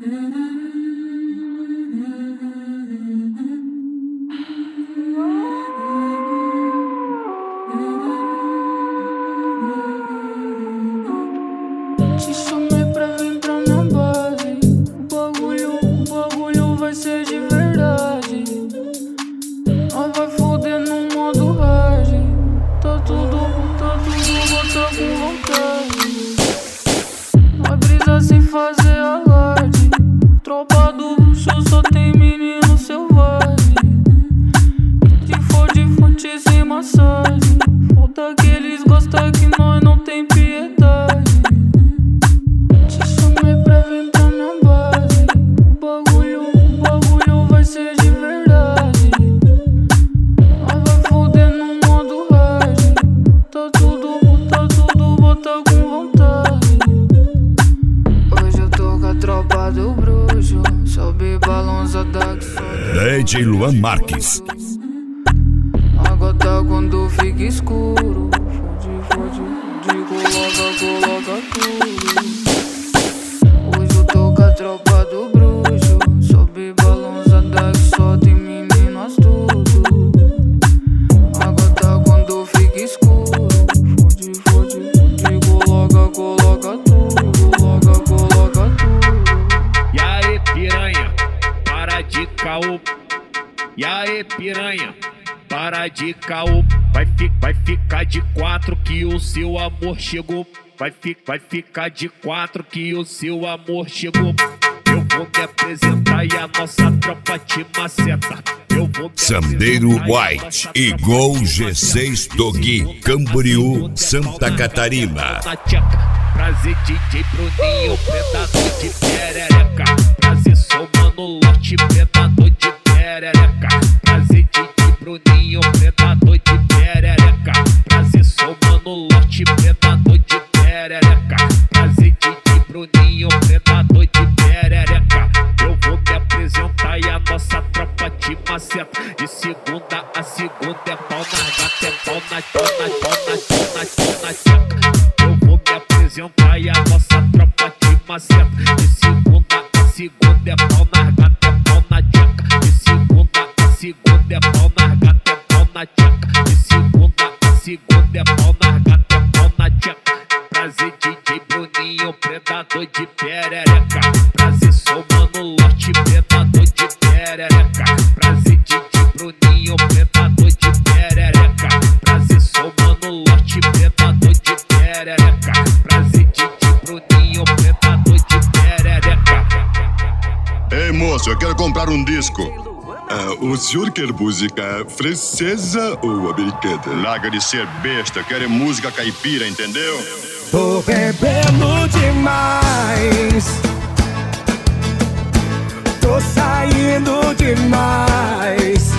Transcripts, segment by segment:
Te chamei pra vir pra minha base. O bagulho vai ser de verdade. Nós vai foder no modo hard. Tá tudo, bota com vontade. Vai brisar sem fazer alarde. Tropa do luxo só tem menino selvagem. Se for de fonte sem massagem, falta que eles gostam que nós não tem piedade. Te chamei pra vir pra minha base. O bagulho vai ser de verdade. Nós vai foder no modo hard. Tá tudo, bota com vontade. Hoje eu tô com a tropa do bruxo. Sobe balançada que sobe. DJ Luan Marques. A gota quando fica escuro. Coloca tudo. Hoje eu tô com a tropa do bruxo. Sobe balançada que só tem meninas tudo. A gota quando fica escuro. Coloca tudo. Coloca tudo. E aí, piranha, para de caô. E aí, piranha, para de caô. Vai ficar de 4 que o seu amor chegou. Vai ficar de 4 que o seu amor chegou. Eu vou me apresentar e a nossa tropa te maceta. Sandeiro White e Gol G6 Dogui, Camboriú, Santa Catarina. Prazer DJ Bruninho, predador de perereca. Prazer somando lote, predador de perereca. Prazer DJ Bruninho, predador de perereca. Prazer somando lote, predador de perereca. Prazer DJ Bruninho, predador de perereca. Eu vou me apresentar e a nossa tropa te maceta. De segunda a segunda é pau na gata, é pau na tcheca. Eu vou me apresentar e a nossa tropa te maceta. De segunda a segunda é pau na gata, é pau na tcheca. De segunda a segunda é pau na gata, é pau na tcheca. De segunda a segunda é pau na gata, é pau na tcheca. Prazer DJ Bruninho, predador de perereca. Prazer somando lote, predador de perereca. Prazer DJ Bruninho, predador de perereca. Prazer somando lote, predador de perereca. Prazer DJ Bruninho, predador de perereca. Ei moço, eu quero comprar um disco. O senhor quer música francesa ou americana? Larga de ser besta, eu quero música caipira, entendeu? Tô bebendo demais, tô saindo demais,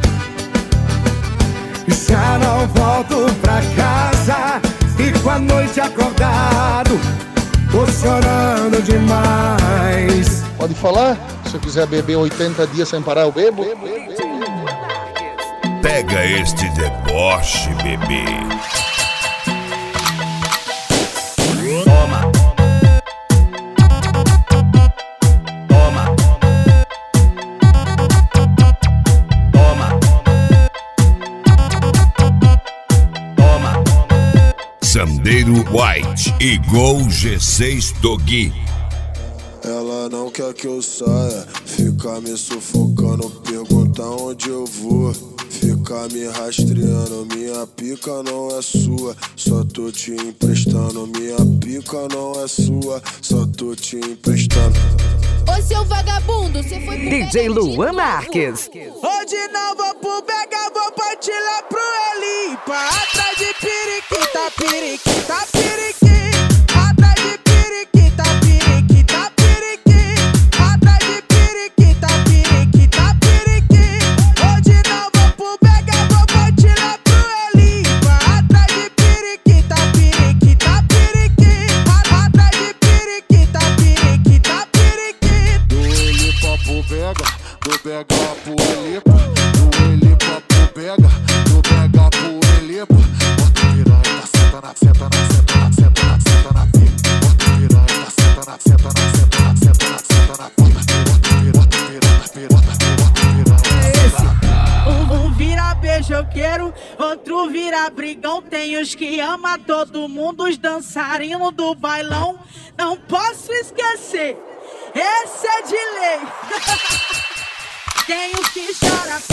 já não volto pra casa. E com a noite acordado, tô chorando demais. Pode falar? Se eu quiser beber 80 dias sem parar, eu bebo. Pega este deboche, bebê. Toma. Toma. Toma. Toma. Sandeiro White e Gol G6 Dogui. Ela não quer que eu saia, fica me sufocando, pergunta onde eu vou, fica me rastreando. Minha pica não é sua, só tô te emprestando. Minha pica não é sua, só tô te emprestando. Ô seu vagabundo, você foi pro DJ Luan Marques. Hoje não vou pro Bega, vou partir lá pro Elipa. Atrás de periquita, periquita, periquita. Atrás de periquita, periquita, periquita. Atrás de periquita, periquita, periquita. Hoje não vou pro Bega, vou partir lá pro Elipa. Atrás de periquita, periquita, periquita. Atrás de periquita, periquita, periquita. Do Elipa pro Bega, do Bega pro Elipa. Do Elipa pro Bega, do Bega pro Elipa. Bota piranha, senta na senta na senta na senta na senta na pica. Bota piranha, senta na senta na senta na senta na senta na pica. outro vira brigão. Tem os que ama todo mundo, os dançarinos do bailão. Não posso esquecer, esse é de lei. Tem os que chora